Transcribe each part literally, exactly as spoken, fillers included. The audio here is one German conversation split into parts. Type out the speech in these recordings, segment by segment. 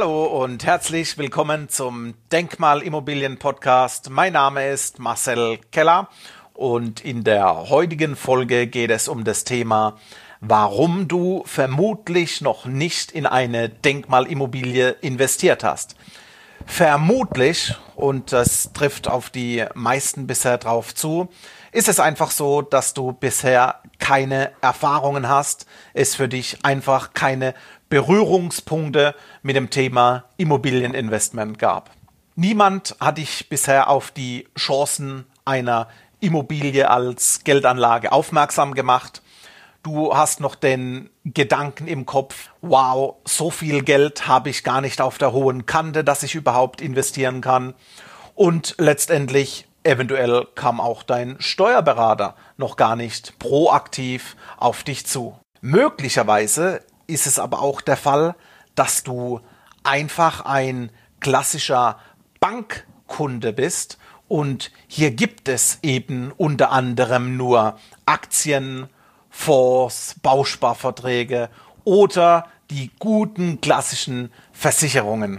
Hallo und herzlich willkommen zum Denkmalimmobilien-Podcast. Mein Name ist Marcel Keller und in der heutigen Folge geht es um das Thema, warum du vermutlich noch nicht in eine Denkmalimmobilie investiert hast. Vermutlich, und das trifft auf die meisten bisher drauf zu, ist es einfach so, dass du bisher keine Erfahrungen hast, es für dich einfach keine Berührungspunkte mit dem Thema Immobilieninvestment gab. Niemand hat dich bisher auf die Chancen einer Immobilie als Geldanlage aufmerksam gemacht. Du hast noch den Gedanken im Kopf, wow, so viel Geld habe ich gar nicht auf der hohen Kante, dass ich überhaupt investieren kann. Und letztendlich, eventuell kam auch dein Steuerberater noch gar nicht proaktiv auf dich zu. Möglicherweise ist es aber auch der Fall, dass du einfach ein klassischer Bankkunde bist und hier gibt es eben unter anderem nur Aktien, Fonds, Bausparverträge oder die guten klassischen Versicherungen.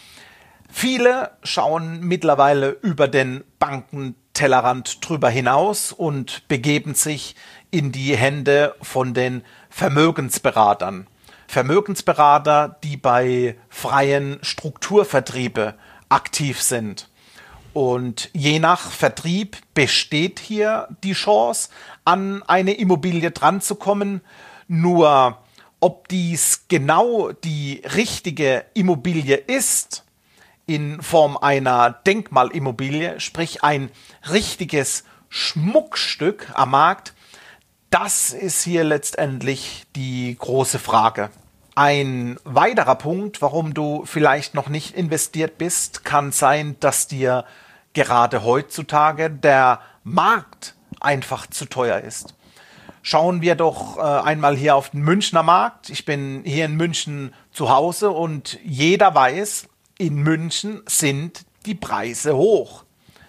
Viele schauen mittlerweile über den Bankentellerrand drüber hinaus und begeben sich in die Hände von den Vermögensberatern. Vermögensberater, die bei freien Strukturvertriebe aktiv sind. Und je nach Vertrieb besteht hier die Chance, an eine Immobilie dranzukommen. Nur ob dies genau die richtige Immobilie ist, in Form einer Denkmalimmobilie, sprich ein richtiges Schmuckstück am Markt, das ist hier letztendlich die große Frage. Ein weiterer Punkt, warum du vielleicht noch nicht investiert bist, kann sein, dass dir gerade heutzutage der Markt einfach zu teuer ist. Schauen wir doch äh, einmal hier auf den Münchner Markt. Ich bin hier in München zu Hause und jeder weiß, in München sind die Preise hoch.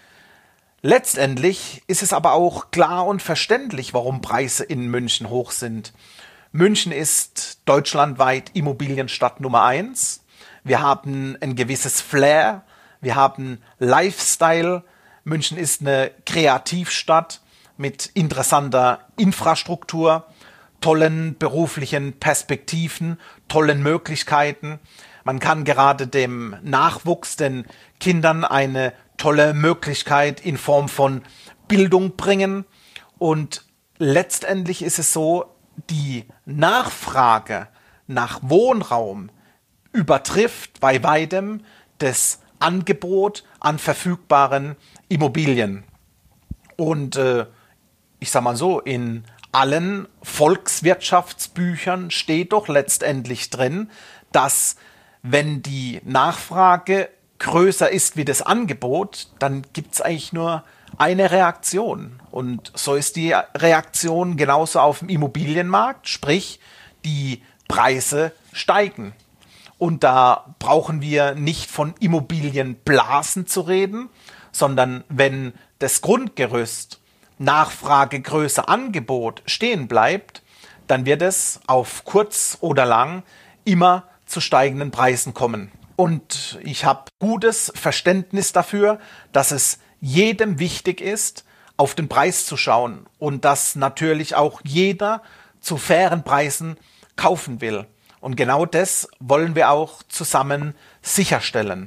Letztendlich ist es aber auch klar und verständlich, warum Preise in München hoch sind. München ist deutschlandweit Immobilienstadt Nummer eins. Wir haben ein gewisses Flair, wir haben Lifestyle. München ist eine Kreativstadt mit interessanter Infrastruktur, tollen beruflichen Perspektiven, tollen Möglichkeiten. Man kann gerade dem Nachwuchs, den Kindern eine tolle Möglichkeit in Form von Bildung bringen. Und letztendlich ist es so, die Nachfrage nach Wohnraum übertrifft bei weitem das Angebot an verfügbaren Immobilien. Und äh, ich sag mal so, in allen Volkswirtschaftsbüchern steht doch letztendlich drin, dass wenn die Nachfrage größer ist wie das Angebot, dann gibt es eigentlich nur eine Reaktion. Und so ist die Reaktion genauso auf dem Immobilienmarkt, sprich die Preise steigen. Und da brauchen wir nicht von Immobilienblasen zu reden, sondern wenn das Grundgerüst Nachfrage, Größe, Angebot stehen bleibt, dann wird es auf kurz oder lang immer zu steigenden Preisen kommen. Und ich habe gutes Verständnis dafür, dass es jedem wichtig ist, auf den Preis zu schauen und dass natürlich auch jeder zu fairen Preisen kaufen will. Und genau das wollen wir auch zusammen sicherstellen.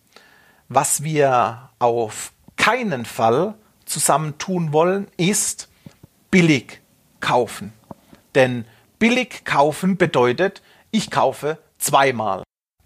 Was wir auf keinen Fall zusammen tun wollen, ist billig kaufen. Denn billig kaufen bedeutet, ich kaufe zweimal.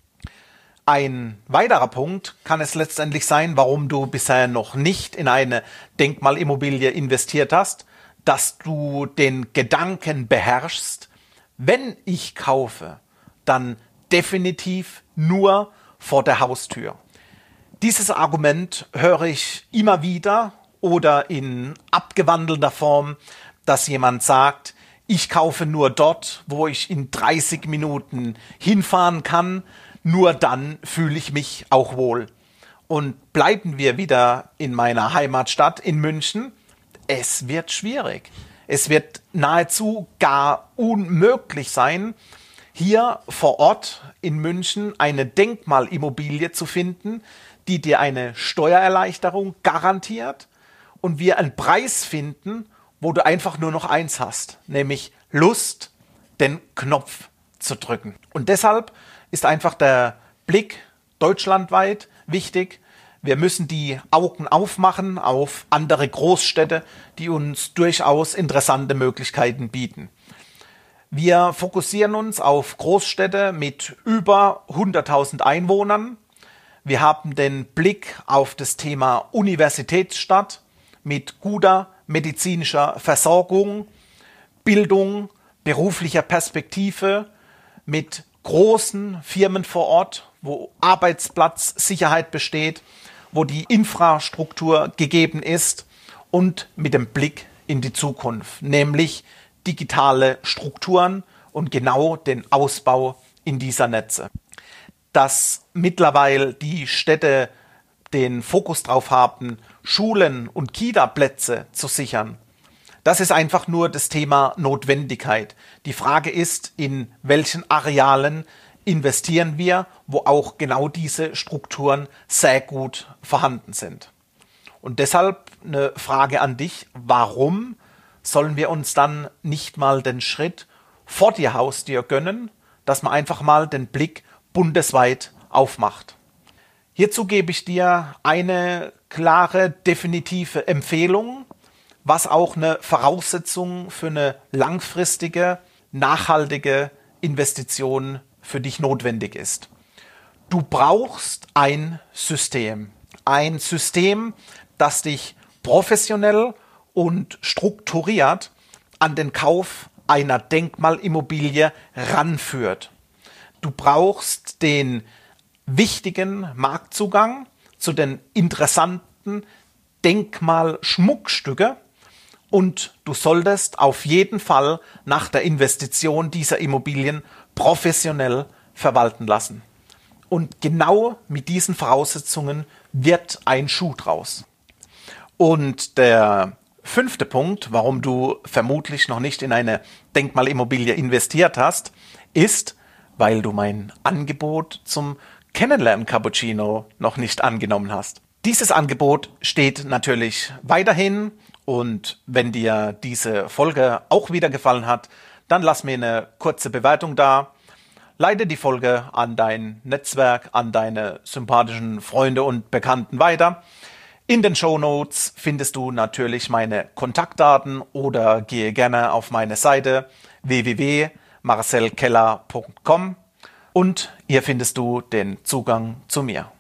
Ein weiterer Punkt kann es letztendlich sein, warum du bisher noch nicht in eine Denkmalimmobilie investiert hast, dass du den Gedanken beherrschst, wenn ich kaufe, dann definitiv nur vor der Haustür. Dieses Argument höre ich immer wieder oder in abgewandelter Form, dass jemand sagt, ich kaufe nur dort, wo ich in dreißig Minuten hinfahren kann, nur dann fühle ich mich auch wohl. Und bleiben wir wieder in meiner Heimatstadt in München, es wird schwierig. Es wird nahezu gar unmöglich sein, hier vor Ort in München eine Denkmalimmobilie zu finden, die dir eine Steuererleichterung garantiert und wir einen Preis finden, wo du einfach nur noch eins hast, nämlich Lust, den Knopf zu drücken. Und deshalb ist einfach der Blick deutschlandweit wichtig. Wir müssen die Augen aufmachen auf andere Großstädte, die uns durchaus interessante Möglichkeiten bieten. Wir fokussieren uns auf Großstädte mit über hunderttausend Einwohnern. Wir haben den Blick auf das Thema Universitätsstadt mit guter medizinischer Versorgung, Bildung, beruflicher Perspektive, mit großen Firmen vor Ort, wo Arbeitsplatzsicherheit besteht, wo die Infrastruktur gegeben ist und mit dem Blick in die Zukunft, nämlich digitale Strukturen und genau den Ausbau in dieser Netze. Dass mittlerweile die Städte den Fokus drauf haben, Schulen und Kita-Plätze zu sichern, das ist einfach nur das Thema Notwendigkeit. Die Frage ist, in welchen Arealen investieren wir, wo auch genau diese Strukturen sehr gut vorhanden sind. Und deshalb eine Frage an dich, warum sollen wir uns dann nicht mal den Schritt vor die Haustür gönnen, dass man einfach mal den Blick bundesweit aufmacht? Hierzu gebe ich dir eine klare, definitive Empfehlung, was auch eine Voraussetzung für eine langfristige, nachhaltige Investition für dich notwendig ist. Du brauchst ein System. Ein System, das dich professionell und strukturiert an den Kauf einer Denkmalimmobilie ranführt. Du brauchst den wichtigen Marktzugang zu den interessanten Denkmalschmuckstücke und du solltest auf jeden Fall nach der Investition dieser Immobilien professionell verwalten lassen. Und genau mit diesen Voraussetzungen wird ein Schuh draus. Und der fünfte Punkt, warum du vermutlich noch nicht in eine Denkmalimmobilie investiert hast, ist, weil du mein Angebot zum Kennenlernen-Cappuccino noch nicht angenommen hast. Dieses Angebot steht natürlich weiterhin und wenn dir diese Folge auch wieder gefallen hat, dann lass mir eine kurze Bewertung da. Leite die Folge an dein Netzwerk, an deine sympathischen Freunde und Bekannten weiter. In den Shownotes findest du natürlich meine Kontaktdaten oder gehe gerne auf meine Seite w w w punkt marcel keller punkt com und hier findest du den Zugang zu mir.